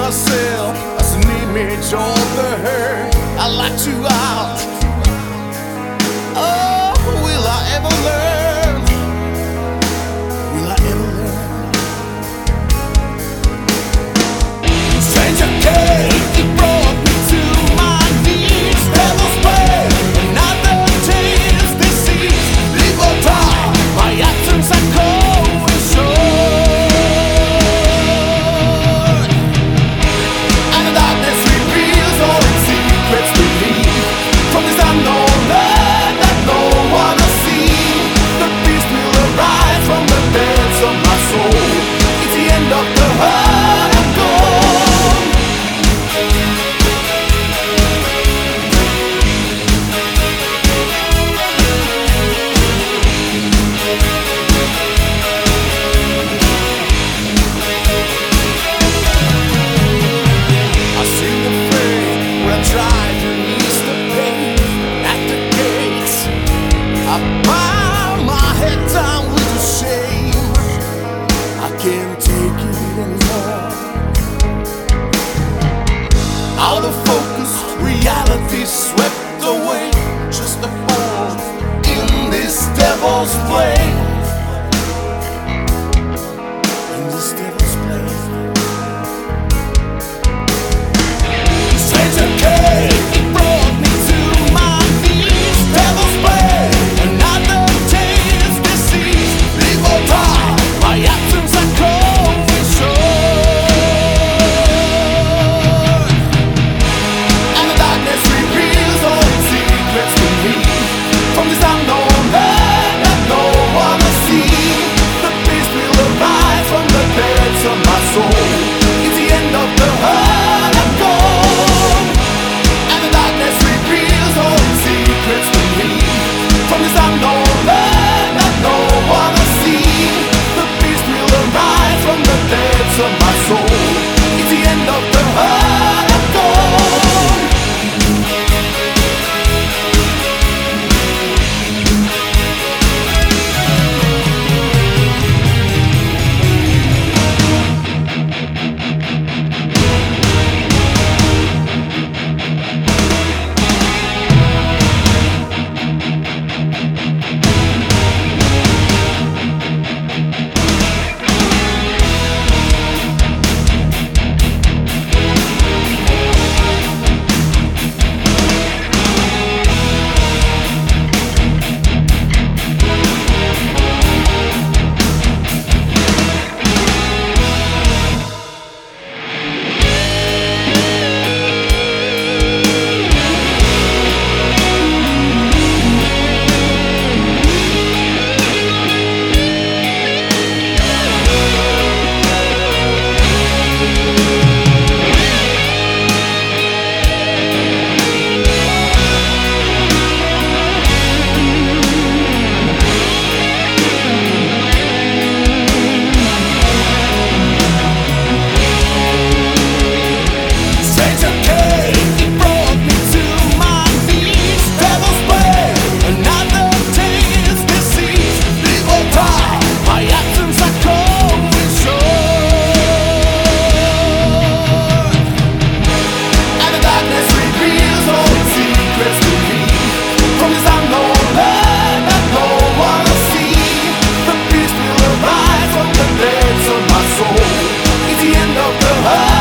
myself as an image of the hurt I locked you out. Oh, will I ever learn? Will I ever learn? Stranger came, it brought me to my knees. Devil's play, another taste disease. Live or die, my actions are cold and short. And the darkness reveals all its secrets to me. From this unknown land that no one has seen, the beast will arise from the depths of my soul. It's the end of the hurt I'm gone. I see the flame where I try to ease the pain at the gates. I bow my head down with the shame. I can't take it anymore. Out of focus, reality swept away. Just a pawn in this devil's play. In this devil's play. Stranger came, it brought me to my knees. Devil's play, another taste disease. Live or die, my actions are cold and short. And the darkness reveals all its secrets to me. From this unknown land that no one has seen, the beast will arise from the depths of my soul. It's the end of the hurt I'm gone. And the darkness reveals all its secrets to me. From this unknown land that no one has seen, the beast will arise from the depths of my soul. It's the end of the hurt I'm gone. Stranger came, it brought me to my knees. Devil's play, another taste disease. Live or die, my actions are cold and short. And the darkness reveals all its secrets to me. From this unknown land that no one has seen, the beast will arise from the depths of my soul. It's the end of the hurt